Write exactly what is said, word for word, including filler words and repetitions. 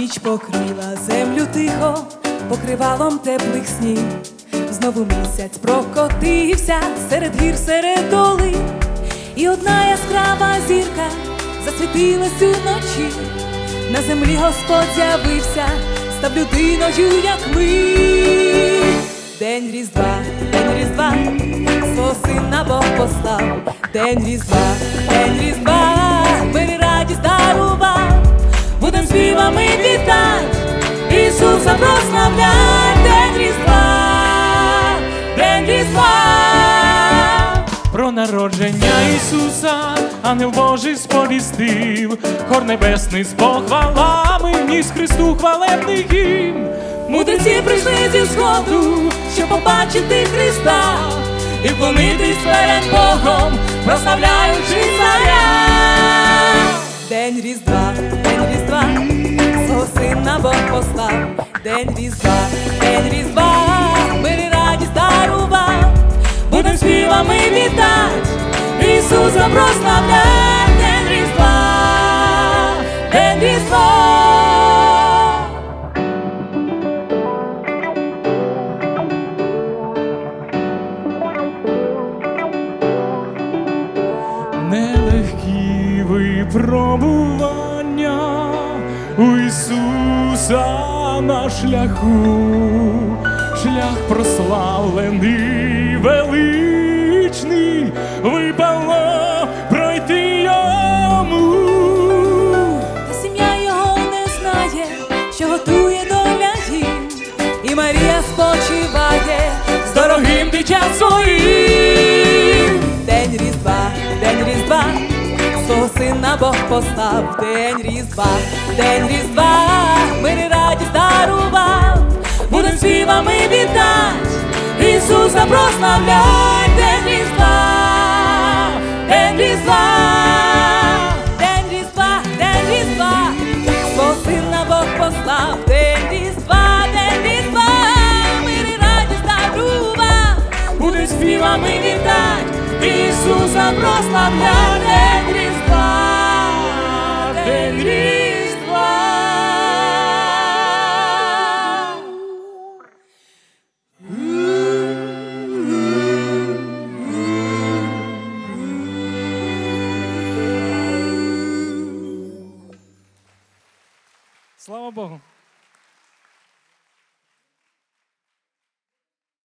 Ніч покрила землю тихо, покривалом теплих снів. Знову місяць прокотився серед гір, серед долин, і одна яскрава зірка засвітилась уночі. На землі Господь з'явився, став людиною, як ми. День Різдва, день Різдва, свого сина Бог послав. День Різдва, день Різдва, мир і радість дарував. Будем співами вітать, Ісуса прославлять. День Різдва, день Різдва. Про народження Ісуса ангел Божий сповістив, хор небесний з похвалами ніс Христу хвалебний гімн. Мудреці прийшли зі сходу, щоб побачити Христа і вклонитись перед Богом, прославляючи царя. День Різдва, день Різдва, свого сина Бог послав. День Різдва, день Різдва, мир і радість дарував. Будем співами вітать, Ісуса прославлять. День Різдва, день Різдва. Нелегкі випробування у Ісуса на шляху, шлях прославлений, величний, випало пройти йому. Та сім'я його не знає, що готує доля їм, і Марія спочиває з дорогим дитям своїм. День Різдва, день Різдва, свого сина Бог послав. День Різдва, день Різдва, мир і радість дарував. Будем співами вітать, Ісуса прославлять. День Різдва, день Різдва, день Різдва, день Різдва, свого сина Бог послав. День Різдва, день Різдва, мир і радість дарував. Будем співами вітать, Ісуса прославлять. День Різдва, день Різдва. Слава Богу!